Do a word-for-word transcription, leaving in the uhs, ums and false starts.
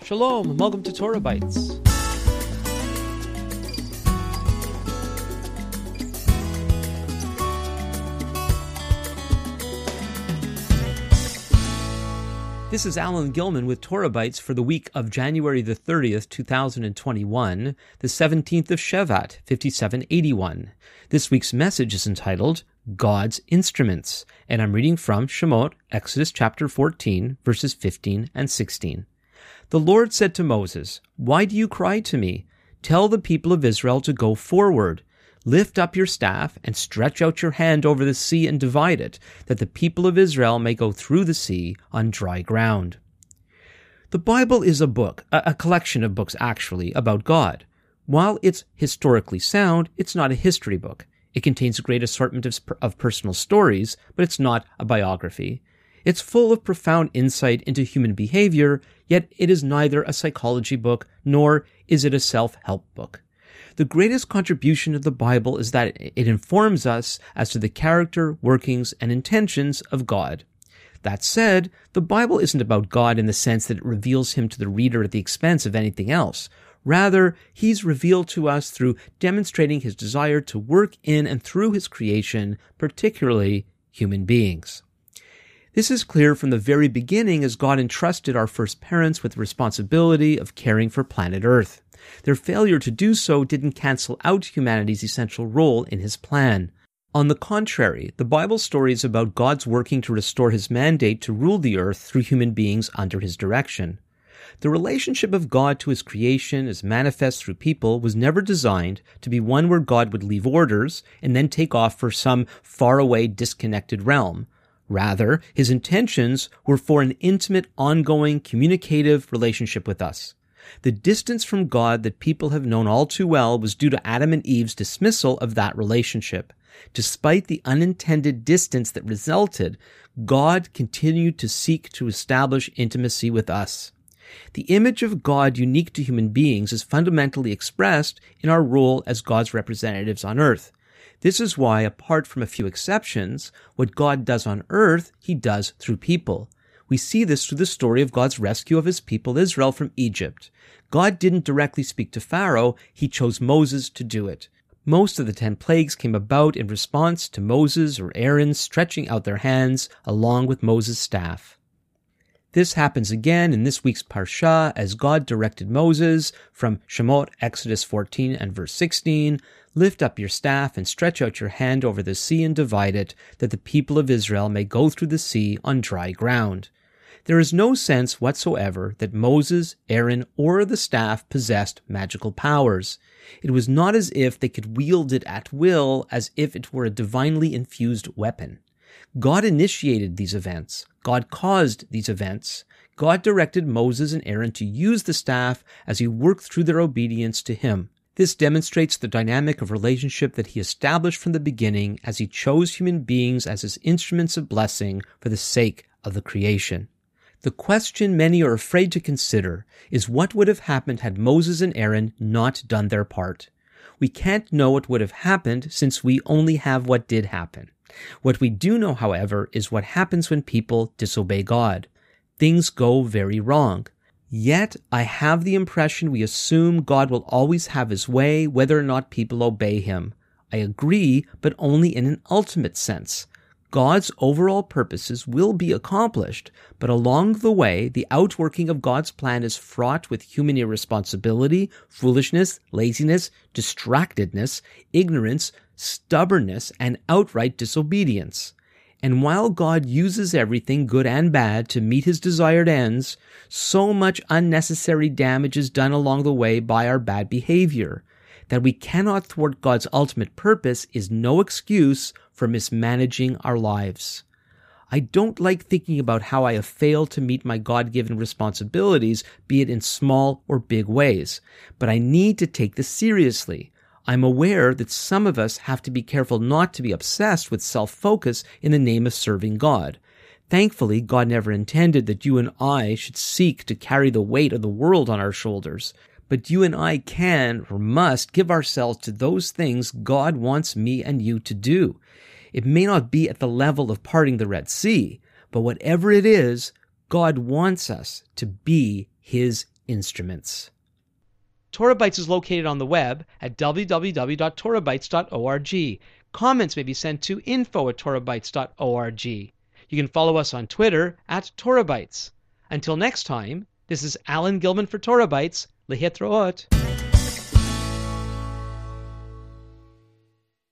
Shalom, and welcome to Torah Bites. This is Alan Gilman with Torah Bites for the week of January the thirtieth, two thousand twenty-one, the seventeenth of Shevat, fifty-seven eighty-one. This week's message is entitled God's Instruments, and I'm reading from Shemot, Exodus chapter fourteen, verses fifteen and sixteen. The Lord said to Moses, "Why do you cry to me? Tell the people of Israel to go forward. Lift up your staff and stretch out your hand over the sea and divide it, that the people of Israel may go through the sea on dry ground." The Bible is a book, a collection of books actually, about God. While it's historically sound, it's not a history book. It contains a great assortment of, of personal stories, but it's not a biography. It's full of profound insight into human behavior, yet it is neither a psychology book nor is it a self-help book. The greatest contribution of the Bible is that it informs us as to the character, workings, and intentions of God. That said, the Bible isn't about God in the sense that it reveals him to the reader at the expense of anything else. Rather, he's revealed to us through demonstrating his desire to work in and through his creation, particularly human beings. This is clear from the very beginning as God entrusted our first parents with the responsibility of caring for planet Earth. Their failure to do so didn't cancel out humanity's essential role in his plan. On the contrary, the Bible story is about God's working to restore his mandate to rule the earth through human beings under his direction. The relationship of God to his creation as manifest through people was never designed to be one where God would leave orders and then take off for some faraway, disconnected realm. Rather, his intentions were for an intimate, ongoing, communicative relationship with us. The distance from God that people have known all too well was due to Adam and Eve's dismissal of that relationship. Despite the unintended distance that resulted, God continued to seek to establish intimacy with us. The image of God unique to human beings is fundamentally expressed in our role as God's representatives on earth. This is why, apart from a few exceptions, what God does on earth, he does through people. We see this through the story of God's rescue of his people Israel from Egypt. God didn't directly speak to Pharaoh, he chose Moses to do it. Most of the ten plagues came about in response to Moses or Aaron stretching out their hands along with Moses' staff. This happens again in this week's Parsha as God directed Moses from Shemot, Exodus fourteen and verse sixteen, "Lift up your staff and stretch out your hand over the sea and divide it, that the people of Israel may go through the sea on dry ground." There is no sense whatsoever that Moses, Aaron, or the staff possessed magical powers. It was not as if they could wield it at will, as if it were a divinely infused weapon. God initiated these events. God caused these events. God directed Moses and Aaron to use the staff as he worked through their obedience to him. This demonstrates the dynamic of relationship that he established from the beginning as he chose human beings as his instruments of blessing for the sake of the creation. The question many are afraid to consider is what would have happened had Moses and Aaron not done their part. We can't know what would have happened since we only have what did happen. What we do know, however, is what happens when people disobey God. Things go very wrong. Yet, I have the impression we assume God will always have his way whether or not people obey him. I agree, but only in an ultimate sense. God's overall purposes will be accomplished, but along the way, the outworking of God's plan is fraught with human irresponsibility, foolishness, laziness, distractedness, ignorance, stubbornness, and outright disobedience. And while God uses everything, good and bad, to meet his desired ends, so much unnecessary damage is done along the way by our bad behavior. That we cannot thwart God's ultimate purpose is no excuse for mismanaging our lives. I don't like thinking about how I have failed to meet my God-given responsibilities, be it in small or big ways, but I need to take this seriously. I'm aware that some of us have to be careful not to be obsessed with self-focus in the name of serving God. Thankfully, God never intended that you and I should seek to carry the weight of the world on our shoulders. But you and I can or must give ourselves to those things God wants me and you to do. It may not be at the level of parting the Red Sea, but whatever it is, God wants us to be his instruments. Torah Bytes is located on the web at w w w dot torah bytes dot org. Comments may be sent to info at torah bytes dot org. You can follow us on Twitter at Torah Bytes. Until next time, this is Alan Gilman for Torah Bytes. Lehitraot.